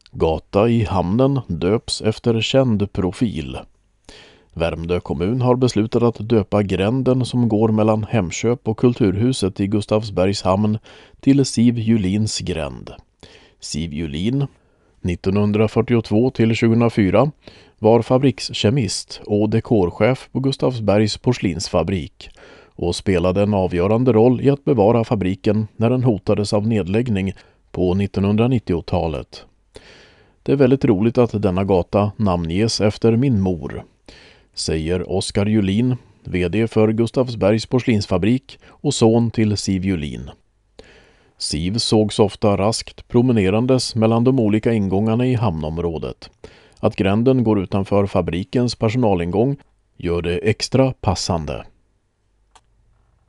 Gata i hamnen döps efter känd profil. Värmdö kommun har beslutat att döpa gränden som går mellan Hemköp och Kulturhuset i Gustavsbergs hamn till Siv Julins gränd. Siv Julin, 1942-2004, var fabrikskemist och dekorchef på Gustavsbergs porslinsfabrik och spelade en avgörande roll i att bevara fabriken när den hotades av nedläggning på 1990-talet. Det är väldigt roligt att denna gata namnges efter min mor, säger Oskar Julin, vd för Gustavsbergs porslinsfabrik och son till Siv Julin. Siv sågs ofta raskt promenerandes mellan de olika ingångarna i hamnområdet. Att gränden går utanför fabrikens personalingång gör det extra passande.